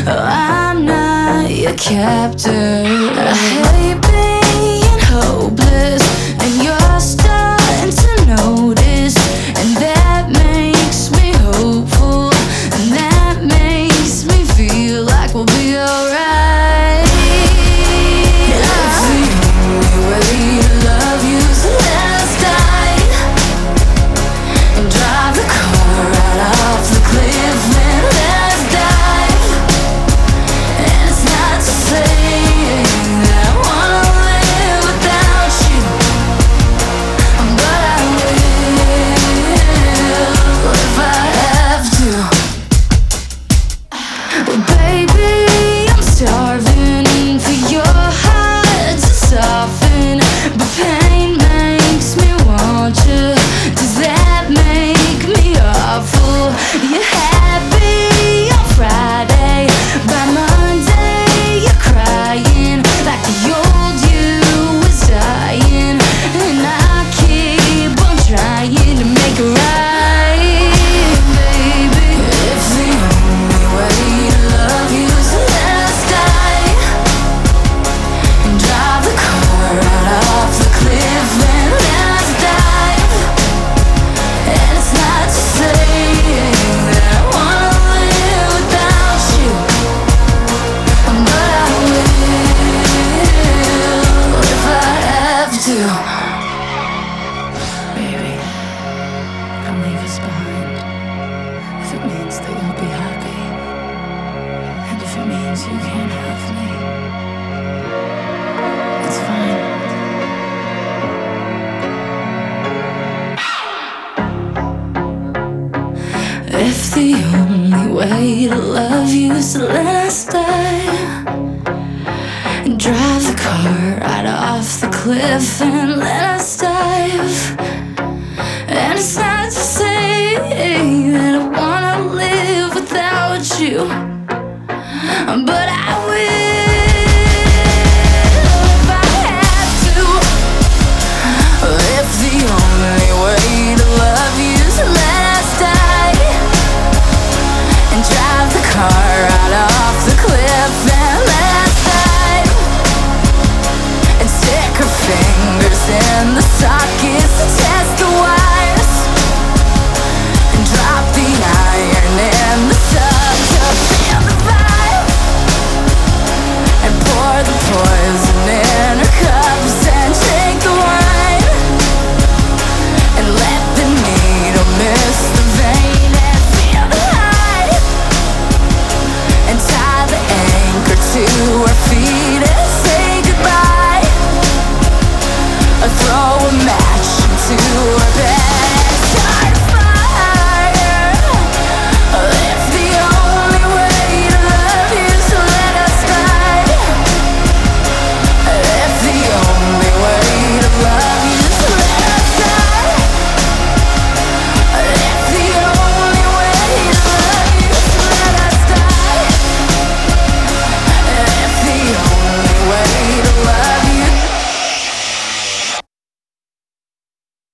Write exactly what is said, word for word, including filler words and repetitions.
I'm not your captor. I hate being hopeless, and you're starting to notice, and that makes me hopeful, and that makes me feel like we'll be alright. If the only way to love you is to let us die, and drive the car right off the cliff and let us dive. And it's not to say that I wanna live without you, but I will if I have to. Well, baby, I'm starving for your heart to soften, but pain makes me want you. Does that make me awful? You're happy on Friday, by Monday you're crying like the old you was dying, and I keep on trying to make it right, baby. If the only way to love you is to let us die, and drive the car right off the cliff and let us dive. And it's not to say that I wanna live without you, but I will if I have to. Baby, come leave us behind if it means that you'll be happy, and if it means you can't have me, it's fine. If the only way to love you is to let us die, and drive the car right off the cliff and let us dive. And it's not to say that I wanna live without you, but